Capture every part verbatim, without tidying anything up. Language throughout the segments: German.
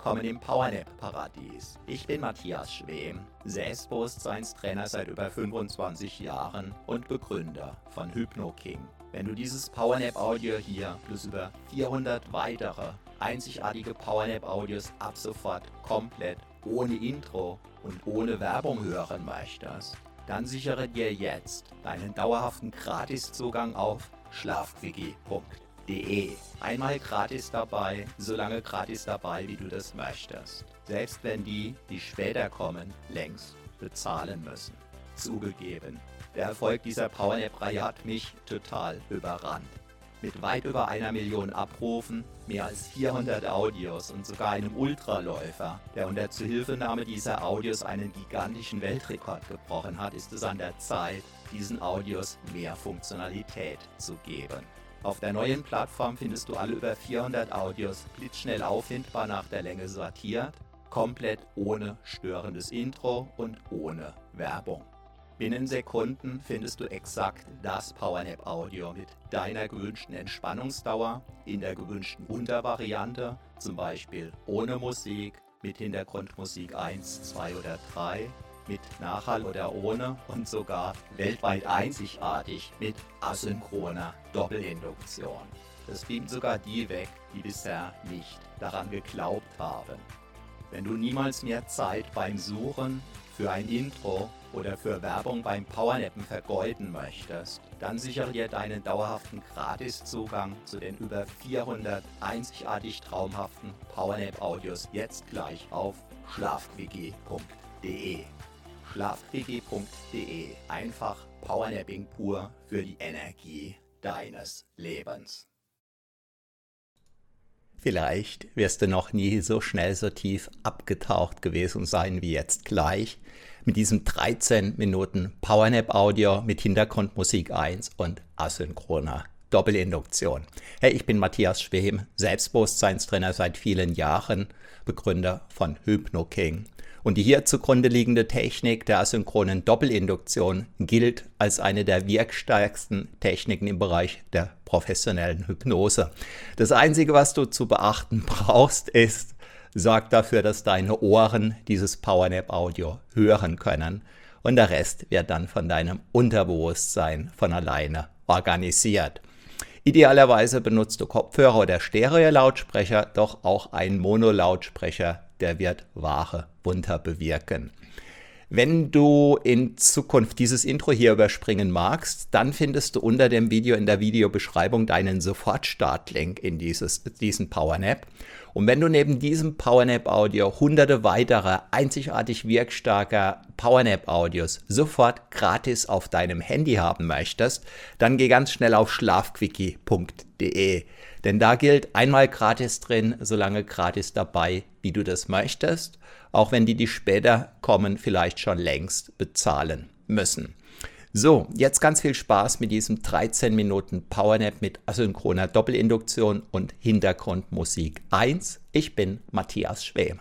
willkommen im PowerNap-Paradies. Ich bin Matthias Schwem, Selbstbewusstseinstrainer seit über fünfundzwanzig Jahren und Begründer von HypnoKing. Wenn du dieses PowerNap-Audio hier plus über vierhundert weitere einzigartige PowerNap-Audios ab sofort komplett ohne Intro und ohne Werbung hören möchtest, dann sichere dir jetzt deinen dauerhaften Gratiszugang auf schlafquickie punkt de. Einmal gratis dabei, so lange gratis dabei, wie du das möchtest. Selbst wenn die, die später kommen, längst bezahlen müssen. Zugegeben, der Erfolg dieser PowerNap-Reihe hat mich total überrannt. Mit weit über einer Million Abrufen, mehr als vierhundert Audios und sogar einem Ultraläufer, der unter Zuhilfenahme dieser Audios einen gigantischen Weltrekord gebrochen hat, ist es an der Zeit, diesen Audios mehr Funktionalität zu geben. Auf der neuen Plattform findest du alle über vierhundert Audios blitzschnell auffindbar nach der Länge sortiert, komplett ohne störendes Intro und ohne Werbung. Binnen Sekunden findest du exakt das PowerNap-Audio mit deiner gewünschten Entspannungsdauer in der gewünschten Untervariante, zum Beispiel ohne Musik, mit Hintergrundmusik eins, zwei oder drei, mit Nachhall oder ohne und sogar weltweit einzigartig mit asynchroner Doppelinduktion. Das beamt sogar die weg, die bisher nicht daran geglaubt haben. Wenn du niemals mehr Zeit beim Suchen für ein Intro oder für Werbung beim Powernappen vergeuden möchtest, dann sichere dir deinen dauerhaften Gratiszugang zu den über vierhundert einzigartig traumhaften PowerNap-Audios jetzt gleich auf schlafquickie punkt de. schlafquickie punkt de. Einfach Powernapping pur für die Energie deines Lebens. Vielleicht wirst du noch nie so schnell so tief abgetaucht gewesen sein wie jetzt gleich mit diesem dreizehn Minuten PowerNap-Audio mit Hintergrundmusik eins und asynchroner Doppelinduktion. Hey, ich bin Matthias Schwem, Selbstbewusstseinstrainer seit vielen Jahren, Begründer von HypnoKing. Und die hier zugrunde liegende Technik der asynchronen Doppelinduktion gilt als eine der wirkstärksten Techniken im Bereich der professionellen Hypnose. Das Einzige, was du zu beachten brauchst, ist, sorg dafür, dass deine Ohren dieses PowerNap-Audio hören können. Und der Rest wird dann von deinem Unterbewusstsein von alleine organisiert. Idealerweise benutzt du Kopfhörer oder Stereo-Lautsprecher, doch auch ein Mono-Lautsprecher, der wird wahre Wunder bewirken. Wenn du in Zukunft dieses Intro hier überspringen magst, dann findest du unter dem Video in der Videobeschreibung deinen Sofortstartlink in dieses, diesen PowerNap. Und wenn du neben diesem PowerNap-Audio hunderte weitere einzigartig wirkstarker PowerNap-Audios sofort gratis auf deinem Handy haben möchtest, dann geh ganz schnell auf schlafquickie punkt de. Denn da gilt einmal gratis drin, solange gratis dabei, wie du das möchtest, auch wenn die, die später kommen, vielleicht schon längst bezahlen müssen. So, jetzt ganz viel Spaß mit diesem dreizehn Minuten PowerNap mit asynchroner Doppelinduktion und Hintergrundmusik eins. Ich bin Matthias Schwem.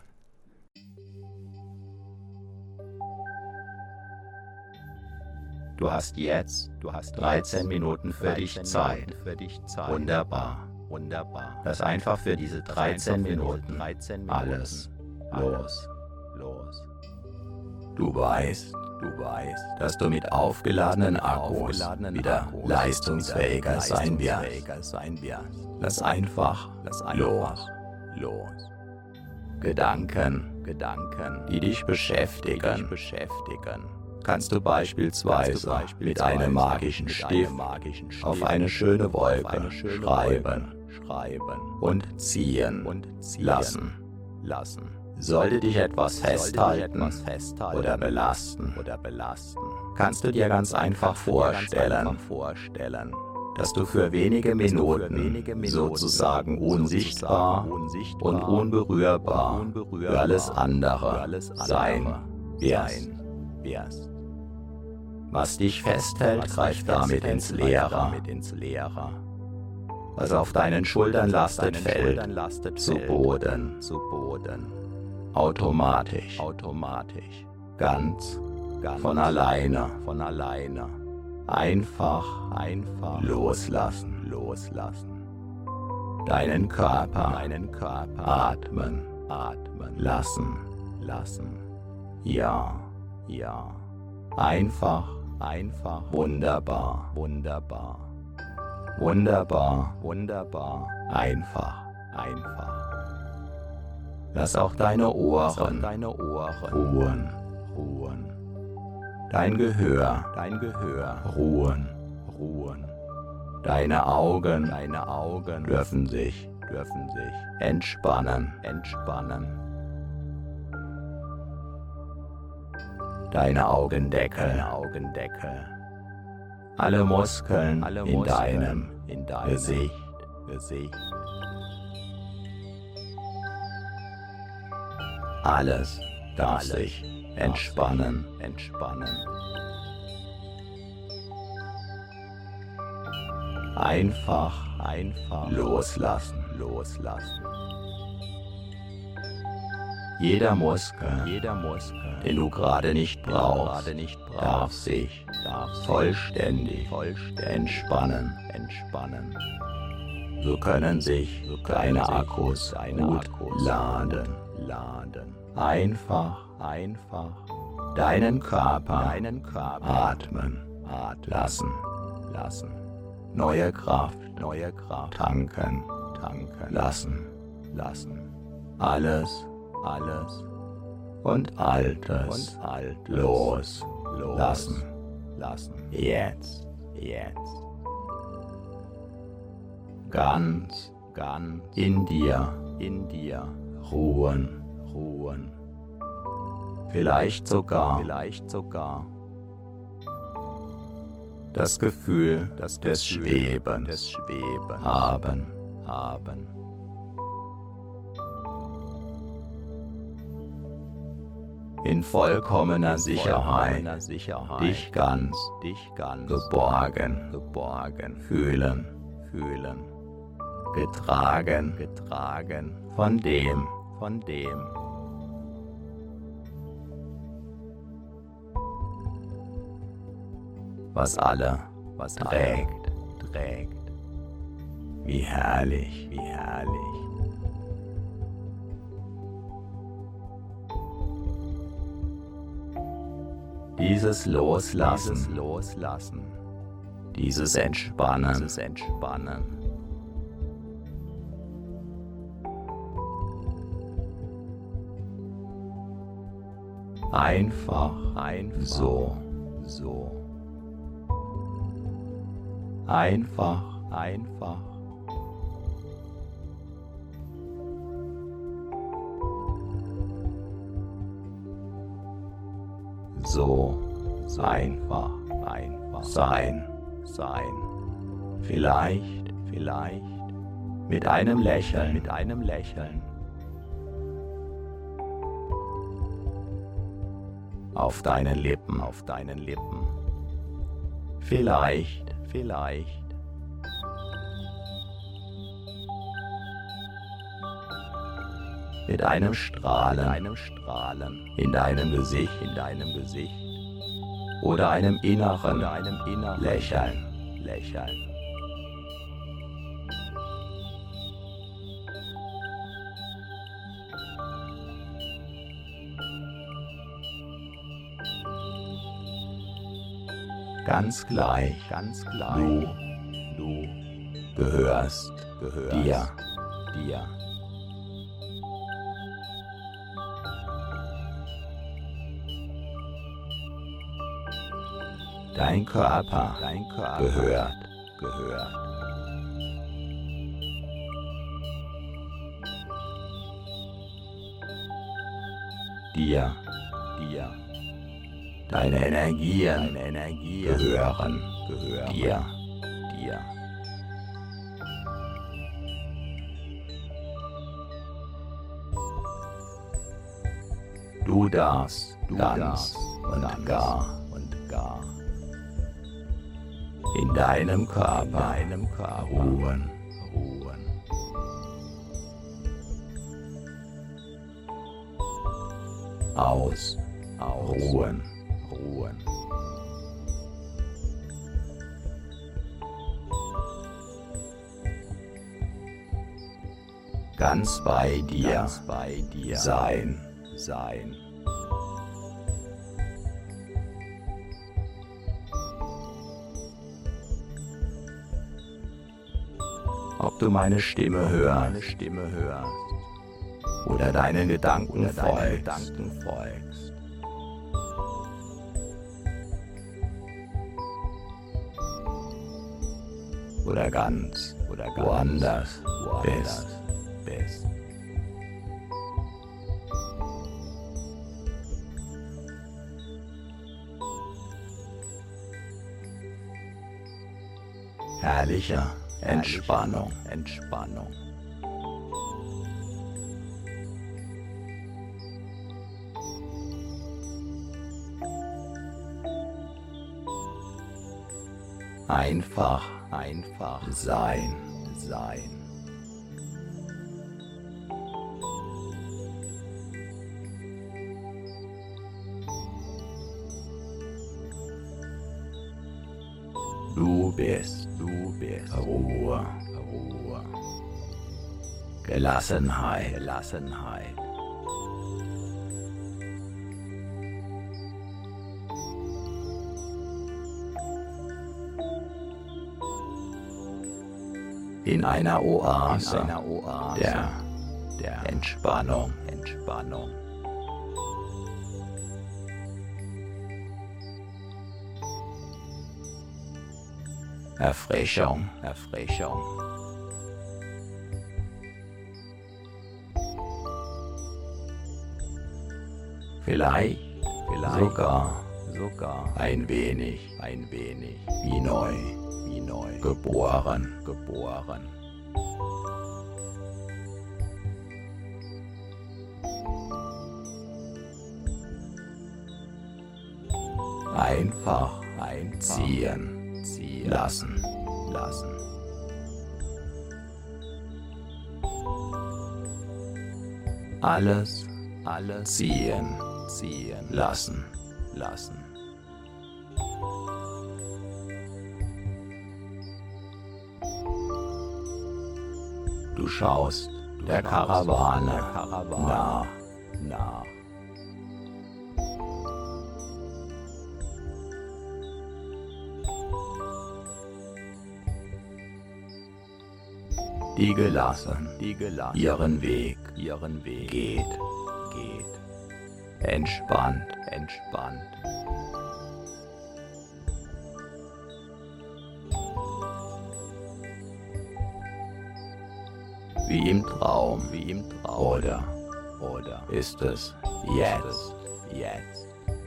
Du hast jetzt, du hast dreizehn Minuten für dich Zeit. Wunderbar. Wunderbar. Lass einfach für diese dreizehn Minuten alles los. Los. Du weißt, du weißt, dass du mit aufgeladenen Akkus wieder leistungsfähiger sein wirst. Lass einfach los. Los. Gedanken, Gedanken, die dich beschäftigen, beschäftigen. Kannst du beispielsweise mit einem magischen Stift auf eine schöne Wolke schreiben, schreiben und ziehen und lassen, lassen. Sollte dich etwas festhalten oder belasten, kannst du dir ganz einfach vorstellen, dass du für wenige Minuten sozusagen unsichtbar und unberührbar für alles andere sein wirst. Was dich festhält, greift damit ins Leere. Was auf deinen Schultern lastet, fällt zu Boden. Automatisch. Ganz von alleine. Einfach loslassen. Deinen Körper atmen atmen lassen, lassen. Ja, ja. Einfach, einfach. Wunderbar, wunderbar. Wunderbar, wunderbar. Einfach, einfach. Lass auch deine Ohren, deine Ohren ruhen, ruhen. Dein Gehör, dein Gehör ruhen, ruhen. Deine Augen, deine Augen dürfen sich, dürfen sich entspannen, entspannen. Deine Augendeckel, deine Augendeckel. Alle Muskeln, alle in Muskeln deinem, in deinem Gesicht, Gesicht. Alles darf Alles sich entspannen, entspannen. Einfach, einfach loslassen, loslassen. Jeder Muskel, jeder Muskel, den du gerade nicht brauchst, nicht brauchst, darf sich darf vollständig, vollständig entspannen, entspannen. So können sich so können deine sich Akkus deine gut Akkus laden, laden. Einfach, einfach deinen Körper, deinen Körper atmen, atmen lassen, lassen. Neue Kraft, neue Kraft tanken, tanken lassen, lassen. Alles, alles und Altes, und alt los, los lassen, lassen. Jetzt, jetzt. Ganz, ganz in dir, in dir ruhen, ruhen. Vielleicht sogar, vielleicht sogar das Gefühl, das des Schwebens, des Schwebens haben, haben. In vollkommener Sicherheit, Sicherheit dich ganz, dich ganz geborgen, geborgen fühlen, fühlen. Getragen, getragen von dem, von dem. Was alle, was trägt, trägt. Wie herrlich, wie herrlich. Dieses Loslassen, dieses Loslassen, dieses Entspannen, dieses Entspannen. Einfach, einfach so, so. Einfach, einfach. So, so einfach, einfach sein, sein. Vielleicht, vielleicht mit einem Lächeln, mit einem Lächeln. Auf deinen Lippen, auf deinen Lippen. Vielleicht, vielleicht. Mit einem Strahlen, einem Strahlen in deinem Gesicht, in deinem Gesicht. Oder einem inneren, oder einem inneren Lächeln, Lächeln. Ganz gleich, ganz gleich. Du, du gehörst, gehörst dir, dir. Dein Körper, dein Körper gehört, gehört. Dir, dir. Deine Energien, deine Energien gehören, gehören dir, dir. Du darfst, du ganz darfst und ganz gar und gar in deinem Körper, in deinem Körper ruhen, ruhen. Aus, aus, ruhen, ruhen. ganz bei dir, ganz bei dir sein, sein. Ob du meine Stimme hörst, meine Stimme hörst oder deinen Gedanken, oder folgst. Deine Gedanken folgst. Oder ganz, oder ganz woanders, woanders bist. bist. Herrlicher Entspannung, Entspannung. Einfach, einfach sein, sein. Du bist, du bist Ruhe, Ruhe. Gelassenheit, Gelassenheit. In einer Oase, in einer Oase der, der Entspannung, Entspannung. Erfrischung, Erfrischung. Vielleicht, vielleicht sogar, sogar ein wenig, ein wenig wie neu, wie neu geboren, geboren. Einfach einziehen, ziehen lassen, lassen. Alles, alles ziehen, ziehen lassen, lassen. Du schaust der Karawane, der Karawane nach, nach. Die gelassen, die gelassen ihren Weg, ihren Weg geht, geht. Entspannt, entspannt. Wie im Traum, wie im Traum. Oder, oder ist es jetzt, jetzt.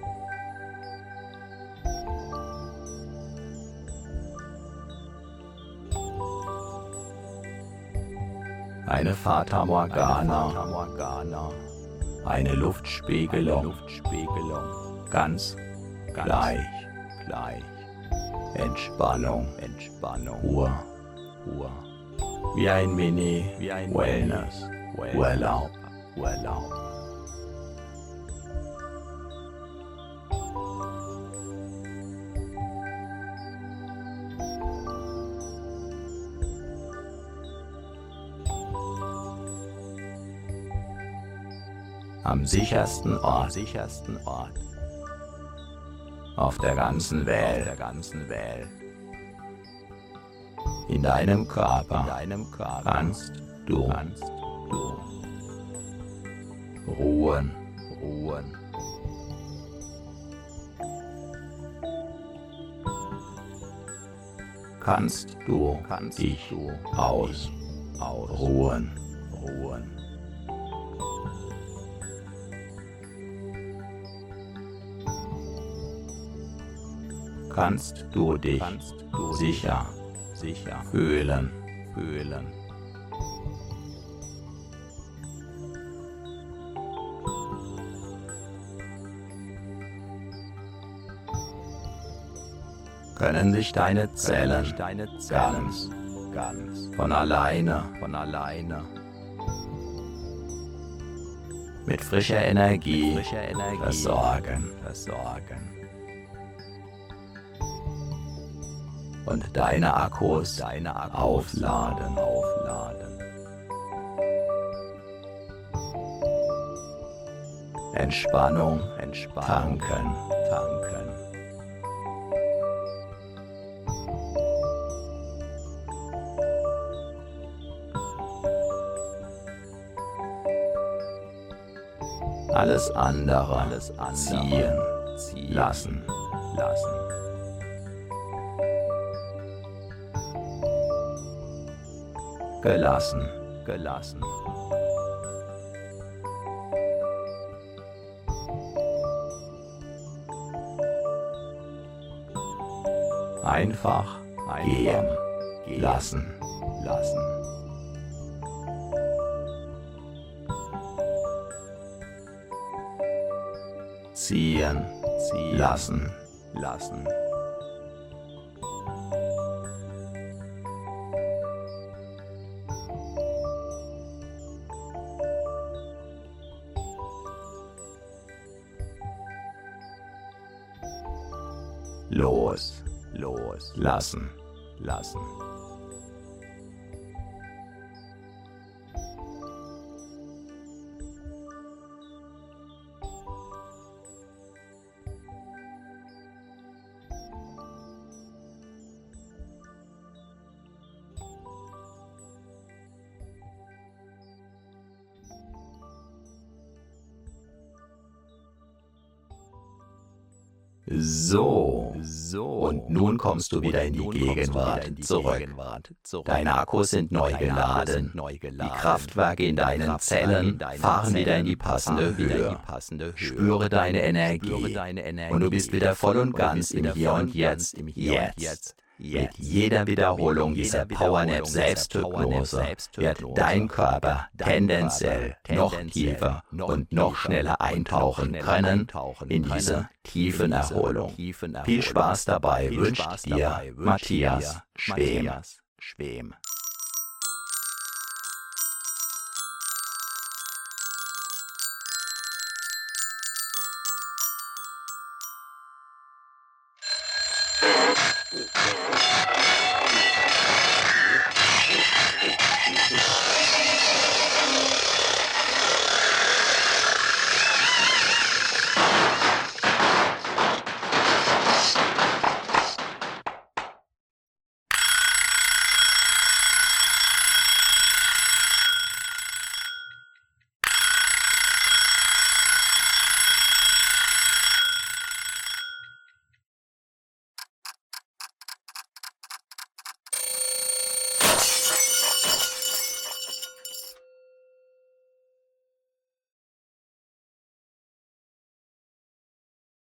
Eine Fata Morgana, Fata Morgana. Eine Luftspiegelung, eine Luftspiegelung. Ganz, ganz gleich, gleich. Entspannung, Entspannung. Ruhe, Ruhe. Wie ein Mini, wie ein Wellness, Wellness. Urlaub, Urlaub. Am sichersten Ort, sichersten Ort auf der ganzen Welt, der ganzen Welt. In deinem Körper, in deinem Körper kannst du, kannst du ruhen, ruhen. Kannst du, kannst dich du aus, ausruhen, ruhen. Kannst du dich kannst du sicher, sicher fühlen, fühlen. Können sich deine Zellen, sich deine Zellen ganz, ganz von alleine, von alleine mit frischer Energie, mit frischer Energie versorgen, versorgen. Und deine Akkus, deine Akkus aufladen, aufladen. Entspannung, Entspannung, tanken, tanken. Alles andere, alles andere ziehen, ziehen lassen, lassen. Gelassen, gelassen. Einfach, einfach gehen, gehen lassen, lassen. Ziehen, ziehen lassen, lassen. Los, los, lassen, lassen. So, so, und nun kommst du wieder in die Gegenwart zurück. Deine Akkus sind neu geladen. Die Kraftwerke in deinen Zellen fahren wieder in die passende Höhe. Spüre deine Energie und du bist wieder voll und ganz im Hier und Jetzt. Jetzt. Mit jeder Wiederholung dieser Powernap Selbsthypnose wird dein Körper tendenziell noch tiefer und noch schneller eintauchen können in diese tiefen Erholung. Viel Spaß dabei wünscht dir Matthias Schwem.